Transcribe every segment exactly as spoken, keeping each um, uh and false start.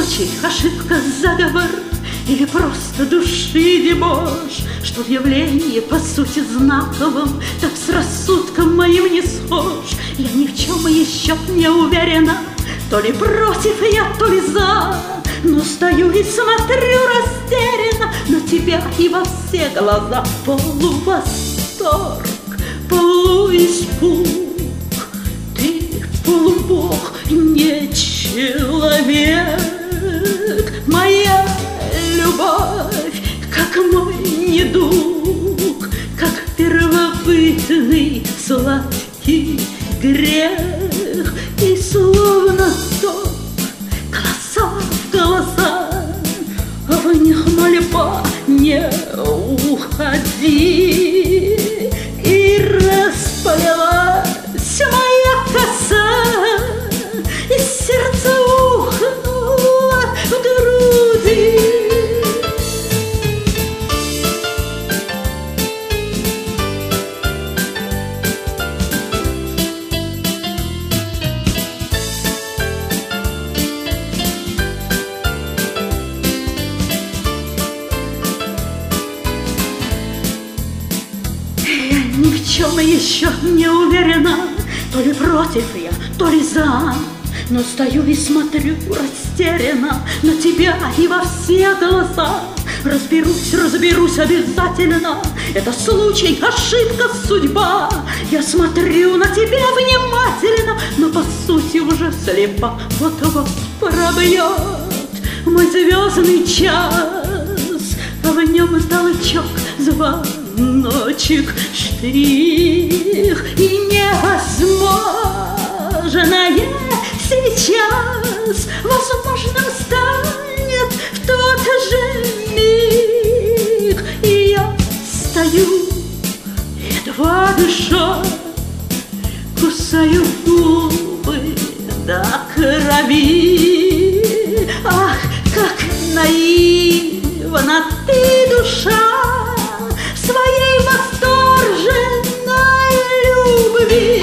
случай, ошибка, заговор или просто души дебош, что в явлении по сути знаковом так с рассудком моим не схож. Я ни в чем еще не уверена, то ли против я, то ли за, но стою и смотрю растерянно на тебя и во все глаза. Полувосторг, полуиспуг, ты полубог, не человек. Моя любовь, как мой недуг, как первобытный сладкий грех. И словно ток, голоса в голоса, в них мольба: не уходи. И расплелась моя коса, и сердце ухнуло в груди. Ни в чем еще не уверена, то ли против я, то ли за, но стою и смотрю растерянно на тебя и во все глаза. Разберусь, разберусь обязательно, это случай, ошибка, судьба. Я смотрю на тебя внимательно, но по сути уже слепа. Вот-вот пробьет мой звездный час, а в нем толчок, звоночек, штрих. И невозможное сейчас возможным станет в тот же миг. И я стою, едва дыша, кусаю губы до крови. Ах, как наивна ты, душа, своей восторженной любви.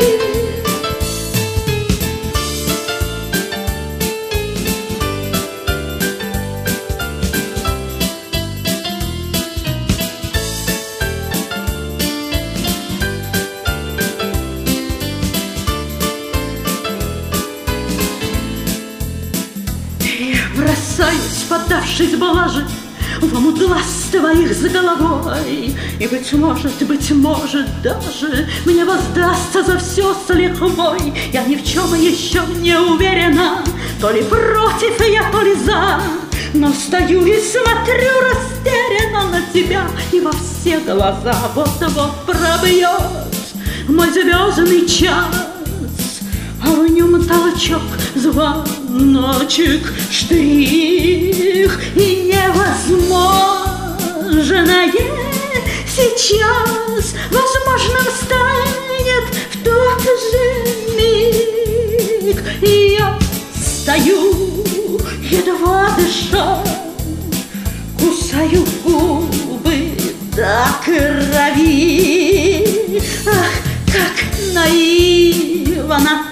Я бросаюсь, поддавшись блаже, в омут глаз твоих за головой. И, быть может, быть может, даже мне воздастся за все с лихвой. Я ни в чем еще не уверена, то ли против я, то ли за, но стою и смотрю растерянно на тебя и во все глаза. Вот-вот пробьет мой звездный час, а в нем толчок, звоночек, штрих. И невозможное сейчас возможным станет в тот же миг. И я стою, едва дыша, кусаю губы до крови. Ах, как наивна